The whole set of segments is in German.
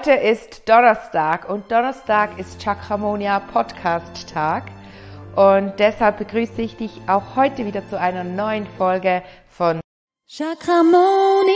Heute ist Donnerstag und Donnerstag ist Chakramonia Podcast Tag und deshalb begrüße ich dich auch heute wieder zu einer neuen Folge von Chakramonia.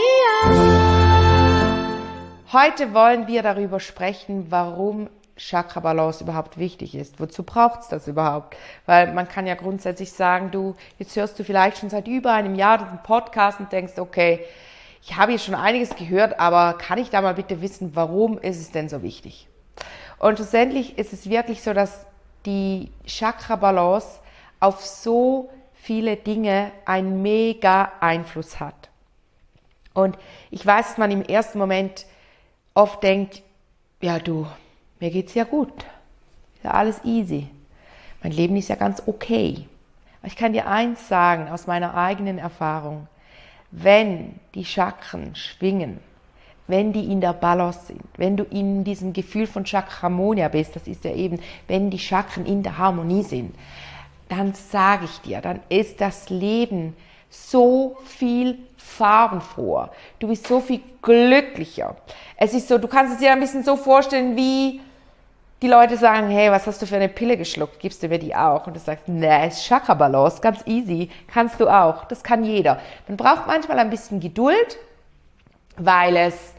Heute wollen wir darüber sprechen, warum Chakra-Balance überhaupt wichtig ist. Wozu braucht es das überhaupt? Weil man kann ja grundsätzlich sagen, jetzt hörst du vielleicht schon seit über einem Jahr diesen Podcast und denkst, okay, ich habe jetzt schon einiges gehört, aber kann ich da mal bitte wissen, warum ist es denn so wichtig? Und schlussendlich ist es wirklich so, dass die Chakra-Balance auf so viele Dinge einen mega Einfluss hat. Und ich weiß, dass man im ersten Moment oft denkt, ja mir geht's ja gut, ist ja alles easy, mein Leben ist ja ganz okay. Aber ich kann dir eins sagen aus meiner eigenen Erfahrung: Wenn die Chakren schwingen, wenn die in der Balance sind, wenn du in diesem Gefühl von Chakramonia bist, das ist ja eben, wenn die Chakren in der Harmonie sind, dann sage ich dir, dann ist das Leben so viel farbenfroher. Du bist so viel glücklicher. Es ist so, du kannst es dir ein bisschen so vorstellen, wie die Leute sagen, hey, was hast du für eine Pille geschluckt? Gibst du mir die auch? Und du sagst, nee, ist Chakra-Balance, ganz easy, kannst du auch, das kann jeder. Man braucht manchmal ein bisschen Geduld, weil es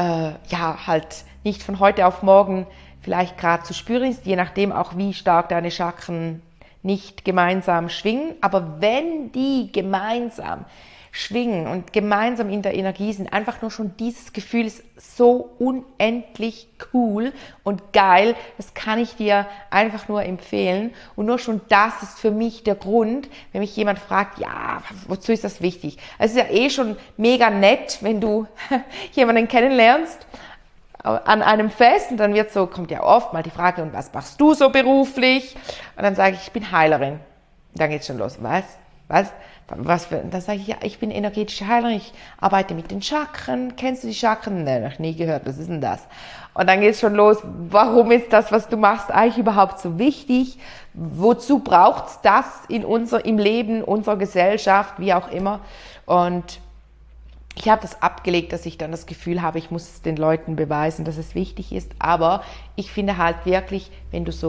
halt nicht von heute auf morgen vielleicht gerade zu spüren ist, je nachdem auch, wie stark deine Chakren nicht gemeinsam schwingen. Aber wenn die gemeinsam schwingen und gemeinsam in der Energie sind, einfach nur schon dieses Gefühl ist so unendlich cool und geil, das kann ich dir einfach nur empfehlen. Und nur schon das ist für mich der Grund, wenn mich jemand fragt, ja, wozu ist das wichtig? Es ist ja eh schon mega nett, wenn du jemanden kennenlernst an einem Fest und dann kommt ja oft mal die Frage, und was machst du so beruflich? Und dann sage ich bin Heilerin. Und dann geht's schon los. Was? Dann sage ich, ja, ich bin energetische Heilerin, ich arbeite mit den Chakren. Kennst du die Chakren? Nein, noch nie gehört, was ist denn das? Und dann geht es schon los, warum ist das, was du machst, eigentlich überhaupt so wichtig? Wozu braucht es das im Leben unserer Gesellschaft, wie auch immer? Und ich habe das abgelegt, dass ich dann das Gefühl habe, ich muss es den Leuten beweisen, dass es wichtig ist. Aber ich finde halt wirklich, wenn du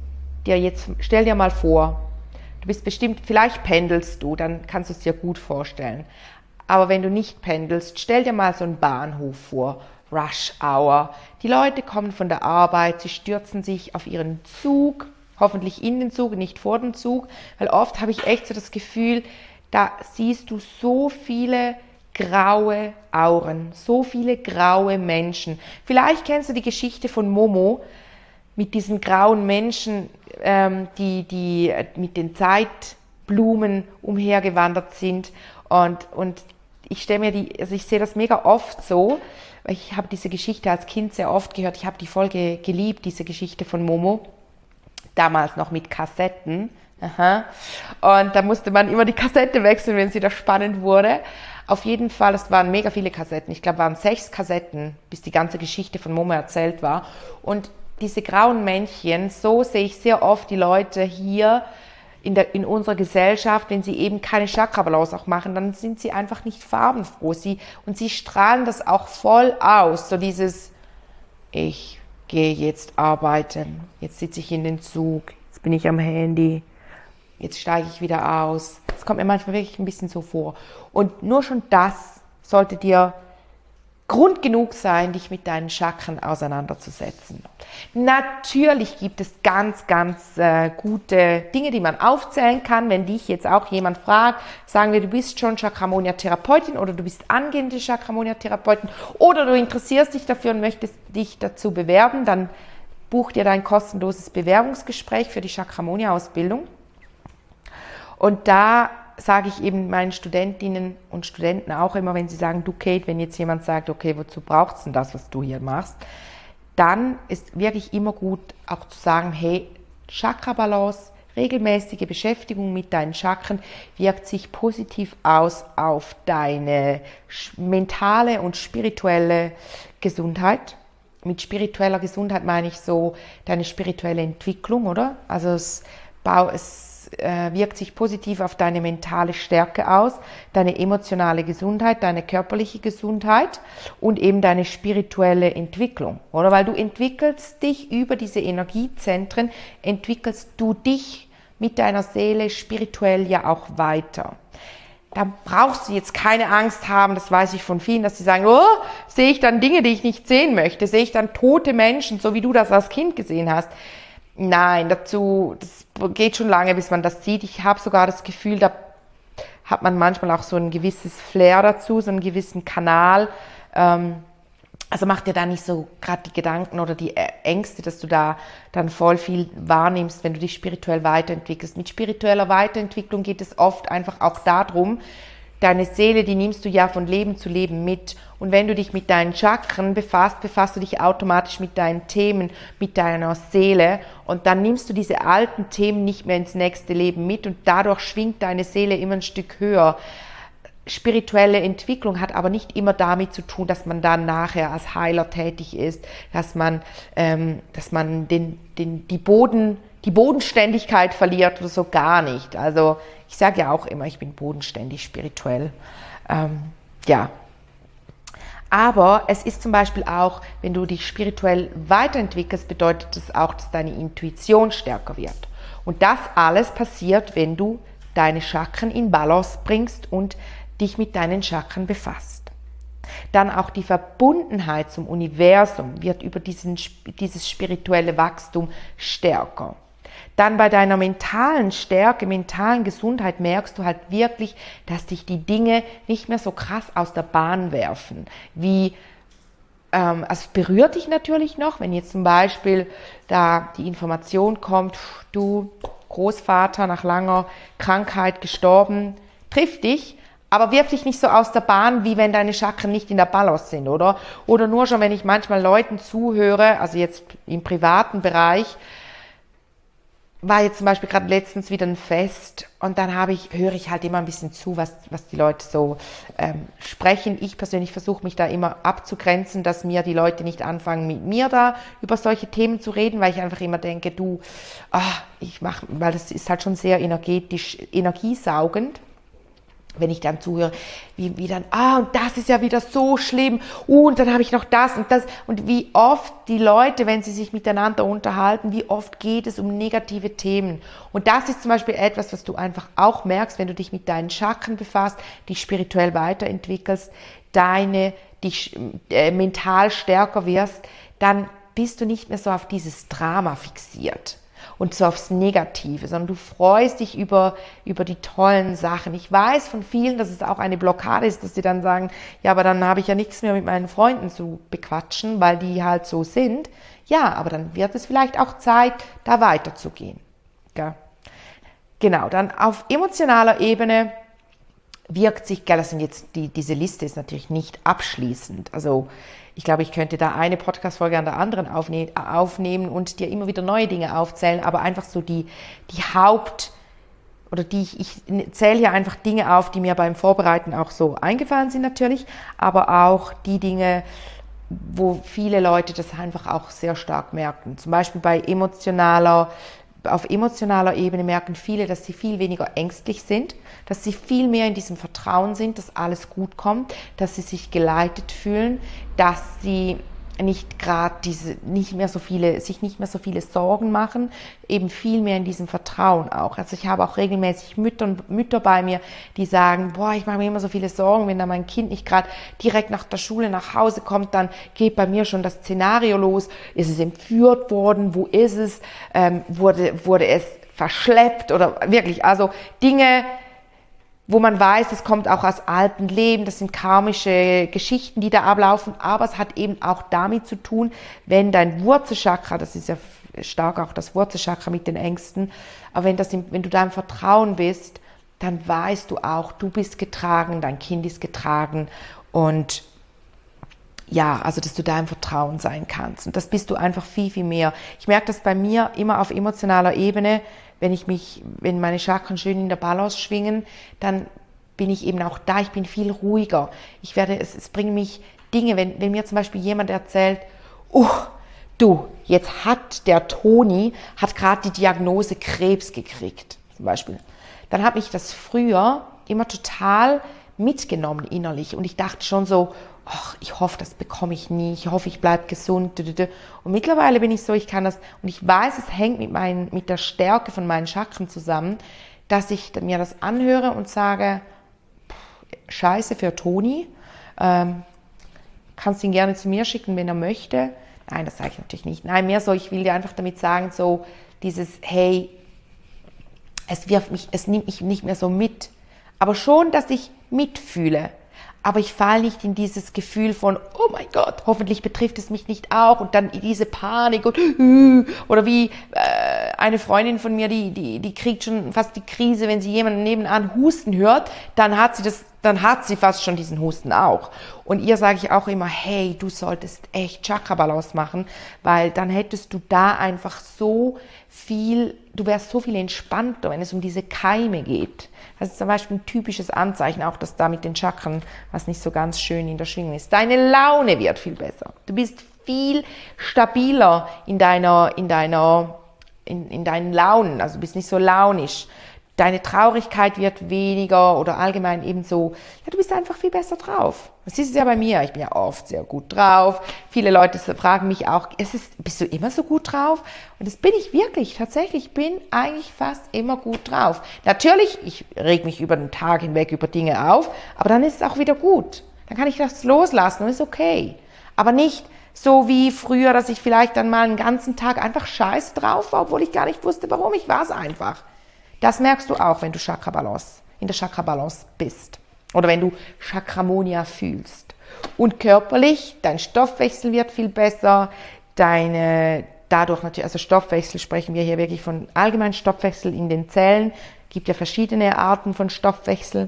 stell dir mal vor, du bist bestimmt, vielleicht pendelst du, dann kannst du es dir gut vorstellen. Aber wenn du nicht pendelst, stell dir mal so einen Bahnhof vor, Rush Hour. Die Leute kommen von der Arbeit, sie stürzen sich auf ihren Zug, hoffentlich in den Zug, nicht vor dem Zug, weil oft habe ich echt so das Gefühl, da siehst du so viele graue Auren, so viele graue Menschen. Vielleicht kennst du die Geschichte von Momo, mit diesen grauen Menschen, die mit den Zeitblumen umhergewandert sind. Und ich sehe das mega oft so, weil ich habe diese Geschichte als Kind sehr oft gehört. Ich habe die Folge geliebt, diese Geschichte von Momo, damals noch mit Kassetten. Aha. Und da musste man immer die Kassette wechseln, wenn es wieder spannend wurde. Auf jeden Fall, es waren mega viele Kassetten. Ich glaube, es waren 6 Kassetten, bis die ganze Geschichte von Momo erzählt war. Und diese grauen Männchen, so sehe ich sehr oft die Leute hier in unserer Gesellschaft, wenn sie eben keine Chakra-Balance auch machen, dann sind sie einfach nicht farbenfroh. Sie strahlen das auch voll aus, so dieses, ich gehe jetzt arbeiten, jetzt sitze ich in den Zug, jetzt bin ich am Handy, jetzt steige ich wieder aus. Das kommt mir manchmal wirklich ein bisschen so vor. Und nur schon das sollte dir Grund genug sein, dich mit deinen Chakren auseinanderzusetzen. Natürlich gibt es ganz, ganz gute Dinge, die man aufzählen kann. Wenn dich jetzt auch jemand fragt, sagen wir, du bist schon Chakramonia-Therapeutin oder du bist angehende Chakramonia-Therapeutin oder du interessierst dich dafür und möchtest dich dazu bewerben, dann buch dir dein kostenloses Bewerbungsgespräch für die Chakramonia-Ausbildung. Und da sage ich eben meinen Studentinnen und Studenten auch immer, wenn sie sagen, du Kate, wenn jetzt jemand sagt, okay, wozu braucht es denn das, was du hier machst, dann ist wirklich immer gut auch zu sagen, hey, Chakra-Balance, regelmäßige Beschäftigung mit deinen Chakren wirkt sich positiv aus auf deine mentale und spirituelle Gesundheit. Mit spiritueller Gesundheit meine ich so deine spirituelle Entwicklung, oder? Also es wirkt sich positiv auf deine mentale Stärke aus, deine emotionale Gesundheit, deine körperliche Gesundheit und eben deine spirituelle Entwicklung, oder? Weil du entwickelst dich über diese Energiezentren, entwickelst du dich mit deiner Seele spirituell ja auch weiter. Da brauchst du jetzt keine Angst haben, das weiß ich von vielen, dass sie sagen, oh, sehe ich dann Dinge, die ich nicht sehen möchte, sehe ich dann tote Menschen, so wie du das als Kind gesehen hast. Nein, das geht schon lange, bis man das sieht. Ich habe sogar das Gefühl, da hat man manchmal auch so ein gewisses Flair dazu, so einen gewissen Kanal. Also mach dir da nicht so gerade die Gedanken oder die Ängste, dass du da dann voll viel wahrnimmst, wenn du dich spirituell weiterentwickelst. Mit spiritueller Weiterentwicklung geht es oft einfach auch darum, deine Seele, die nimmst du ja von Leben zu Leben mit. Und wenn du dich mit deinen Chakren befasst, befasst du dich automatisch mit deinen Themen, mit deiner Seele. Und dann nimmst du diese alten Themen nicht mehr ins nächste Leben mit und dadurch schwingt deine Seele immer ein Stück höher. Spirituelle Entwicklung hat aber nicht immer damit zu tun, dass man dann nachher als Heiler tätig ist, dass man die Bodenständigkeit verliert oder so, gar nicht. Also ich sage ja auch immer, ich bin bodenständig spirituell. Ja. Aber es ist zum Beispiel auch, wenn du dich spirituell weiterentwickelst, bedeutet das auch, dass deine Intuition stärker wird. Und das alles passiert, wenn du deine Chakren in Balance bringst und dich mit deinen Chakren befasst. Dann auch die Verbundenheit zum Universum wird über dieses spirituelle Wachstum stärker. Dann bei deiner mentalen Stärke, mentalen Gesundheit merkst du halt wirklich, dass dich die Dinge nicht mehr so krass aus der Bahn werfen. Es berührt dich natürlich noch, wenn jetzt zum Beispiel da die Information kommt, du Großvater nach langer Krankheit gestorben, trifft dich, aber wirf dich nicht so aus der Bahn, wie wenn deine Chakren nicht in der Balance sind, oder? Oder nur schon, wenn ich manchmal Leuten zuhöre, also jetzt im privaten Bereich, war jetzt zum Beispiel gerade letztens wieder ein Fest und dann höre ich halt immer ein bisschen zu, was die Leute so sprechen. Ich persönlich versuche mich da immer abzugrenzen, dass mir die Leute nicht anfangen, mit mir da über solche Themen zu reden, weil ich einfach immer denke, weil das ist halt schon sehr energiesaugend. Wenn ich dann zuhöre, wie dann, und das ist ja wieder so schlimm, und dann habe ich noch das und das. Und wie oft die Leute, wenn sie sich miteinander unterhalten, wie oft geht es um negative Themen. Und das ist zum Beispiel etwas, was du einfach auch merkst, wenn du dich mit deinen Chakren befasst, dich spirituell weiterentwickelst, dich mental stärker wirst, dann bist du nicht mehr so auf dieses Drama fixiert und so aufs Negative, sondern du freust dich über die tollen Sachen. Ich weiß von vielen, dass es auch eine Blockade ist, dass sie dann sagen, ja, aber dann habe ich ja nichts mehr mit meinen Freunden zu bequatschen, weil die halt so sind. Ja, aber dann wird es vielleicht auch Zeit, da weiterzugehen. Ja. Genau, dann auf emotionaler Ebene wirkt sich, das sind jetzt diese Liste ist natürlich nicht abschließend. Also ich glaube, ich könnte da eine Podcast-Folge an der anderen aufnehmen und dir immer wieder neue Dinge aufzählen, aber einfach so ich zähle hier einfach Dinge auf, die mir beim Vorbereiten auch so eingefallen sind natürlich, aber auch die Dinge, wo viele Leute das einfach auch sehr stark merken. Zum Beispiel auf emotionaler Ebene merken viele, dass sie viel weniger ängstlich sind, dass sie viel mehr in diesem Vertrauen sind, dass alles gut kommt, dass sie sich geleitet fühlen, dass sie sich nicht mehr so viele Sorgen machen, eben viel mehr in diesem Vertrauen auch. Also ich habe auch regelmäßig Mütter bei mir, die sagen, ich mache mir immer so viele Sorgen, wenn da mein Kind nicht gerade direkt nach der Schule nach Hause kommt, dann geht bei mir schon das Szenario los. Ist es entführt worden? Wo ist es? Wurde es verschleppt? Oder wirklich, also Dinge, wo man weiß, es kommt auch aus alten Leben, das sind karmische Geschichten, die da ablaufen, aber es hat eben auch damit zu tun, wenn dein Wurzelchakra, das ist ja stark auch das Wurzelchakra mit den Ängsten, aber wenn du da im Vertrauen bist, dann weißt du auch, du bist getragen, dein Kind ist getragen und ja, also dass du da im Vertrauen sein kannst und das bist du einfach viel, viel mehr. Ich merke das bei mir immer auf emotionaler Ebene, wenn meine Chakren schön in der Balance schwingen, dann bin ich eben auch da, ich bin viel ruhiger. Es bringen mich Dinge, wenn mir zum Beispiel jemand erzählt, jetzt hat der Toni gerade die Diagnose Krebs gekriegt. zum Beispiel, dann hat mich das früher immer total mitgenommen innerlich. Und ich dachte schon so, ach, ich hoffe, das bekomme ich nie, ich hoffe, ich bleibe gesund. Und mittlerweile bin ich so, ich kann das, und ich weiß, es hängt mit der Stärke von meinen Chakren zusammen, dass ich mir das anhöre und sage, Scheiße für Toni, kannst ihn gerne zu mir schicken, wenn er möchte. Nein, das sage ich natürlich nicht. Nein, mehr so, ich will dir einfach damit sagen, so dieses, hey, es nimmt mich nicht mehr so mit. Aber schon, dass ich mitfühle. Aber ich falle nicht in dieses Gefühl von, oh mein Gott, hoffentlich betrifft es mich nicht auch. Und dann diese Panik und oder wie eine Freundin von mir, die kriegt schon fast die Krise, wenn sie jemanden nebenan husten hört, dann hat sie fast schon diesen Husten auch. Und ihr sage ich auch immer, hey, du solltest echt Chakra-Balance machen, weil dann hättest du da einfach du wärst so viel entspannter, wenn es um diese Keime geht. Das ist zum Beispiel ein typisches Anzeichen, auch das da mit den Chakren, was nicht so ganz schön in der Schwingung ist. Deine Laune wird viel besser. Du bist viel stabiler in deinen Launen, also du bist nicht so launisch. Deine Traurigkeit wird weniger oder allgemein eben so, ja, du bist einfach viel besser drauf. Das ist es ja bei mir, ich bin ja oft sehr gut drauf. Viele Leute fragen mich auch, bist du immer so gut drauf? Und das bin ich wirklich, tatsächlich, bin eigentlich fast immer gut drauf. Natürlich, ich reg mich über den Tag hinweg über Dinge auf, aber dann ist es auch wieder gut. Dann kann ich das loslassen und ist okay. Aber nicht so wie früher, dass ich vielleicht dann mal einen ganzen Tag einfach scheiße drauf war, obwohl ich gar nicht wusste, warum, ich war es einfach. Das merkst du auch, wenn du in der Chakra-Balance bist. Oder wenn du Chakramonia fühlst. Und körperlich, dein Stoffwechsel wird viel besser, dadurch natürlich, also Stoffwechsel sprechen wir hier wirklich von allgemeinen Stoffwechsel in den Zellen. Es gibt ja verschiedene Arten von Stoffwechsel.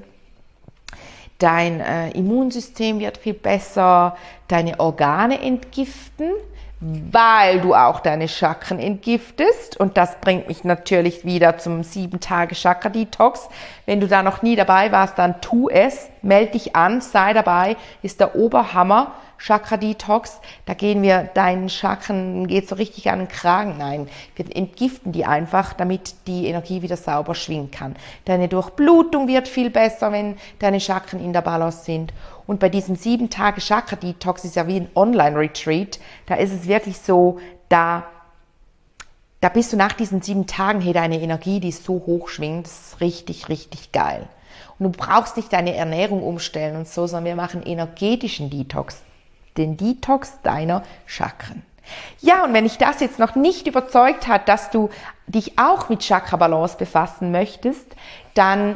Dein Immunsystem wird viel besser, deine Organe entgiften, weil du auch deine Chakren entgiftest. Und das bringt mich natürlich wieder zum 7-Tage-Chakra-Detox. Wenn du da noch nie dabei warst, dann tu es, melde dich an, sei dabei, ist der Oberhammer. Chakra-Detox, da gehen wir deinen Chakren, geht so richtig an den Kragen. Nein, wir entgiften die einfach, damit die Energie wieder sauber schwingen kann. Deine Durchblutung wird viel besser, wenn deine Chakren in der Balance sind. Und bei diesem 7-Tage-Chakra-Detox ist ja wie ein Online-Retreat, da ist es wirklich so, da bist du nach diesen 7 Tagen, hey, deine Energie, die ist so hoch schwingt, das ist richtig, richtig geil. Und du brauchst nicht deine Ernährung umstellen und so, sondern wir machen energetischen Detox. Den Detox deiner Chakren. Ja, und wenn dich das jetzt noch nicht überzeugt hat, dass du dich auch mit Chakra-Balance befassen möchtest, dann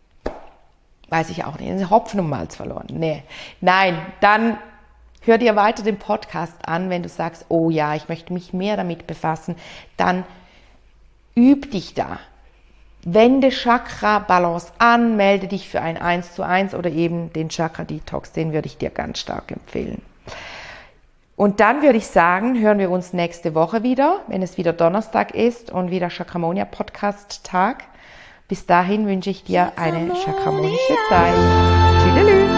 weiß ich auch nicht, Hopfen und Malz verloren. Nee. Nein, dann hör dir weiter den Podcast an, wenn du sagst, oh ja, ich möchte mich mehr damit befassen, dann üb dich da. Wende Chakra-Balance an, melde dich für ein 1:1 oder eben den Chakra-Detox, den würde ich dir ganz stark empfehlen. Und dann würde ich sagen, hören wir uns nächste Woche wieder, wenn es wieder Donnerstag ist und wieder Chakramonia Podcast Tag. Bis dahin wünsche ich dir eine chakramonische Zeit. Tschüdelü!